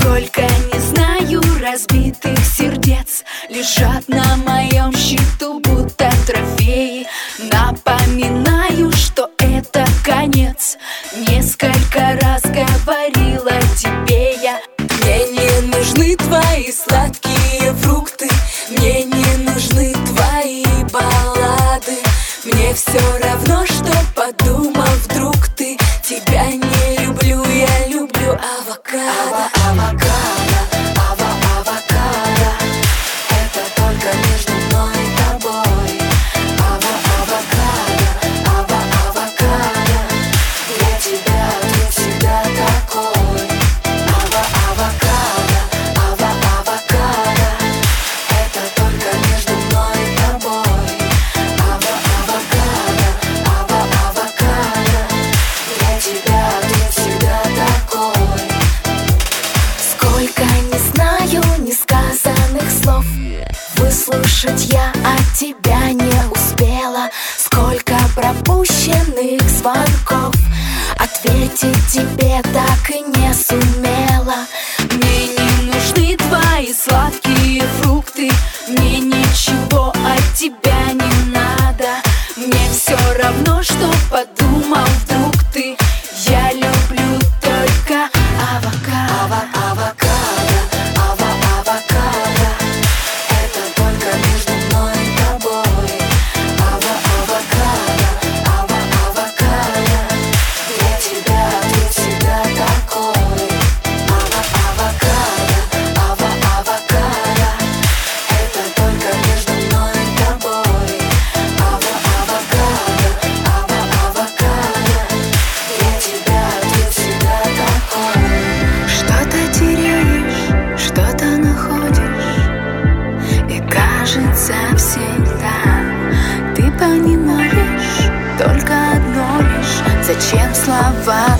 Сколько, не знаю, разбитых сердец лежат на моем счету, будто трофеи. Напоминаю, что это конец. Несколько раз говорила тебе я: мне не нужны твои сладкие фрукты, мне не нужны твои баллады. Мне все равно, что подумал вдруг ты. Тебя не люблю, я люблю авокадо. Авокадо, авокадо, это только между мной и тобой. Авокадо, авокадо, для тебя ты всегда такой. Авокадо, авокадо, это только между мной и тобой. Авокадо, для тебя ты всегда такой. Сколько, не знаю, несказанных слов выслушать я от тебя не успела. Сколько пропущенных звонков ответить тебе так и не сумела. Мне не нужны твои сладкие фрукты, мне ничего от тебя не надо. Мне все равно, что подумал вдруг ты. Я люблю только авокадо. Авокадо, это только между мной и тобой. Авокадо, для тебя ты всегда такой. Авокадо, это только между мной и тобой. Авокадо, для тебя ты всегда такой. Что-то теряешь, что-то находишь, и кажется всегда ты понимаешь только одно лишь: зачем слова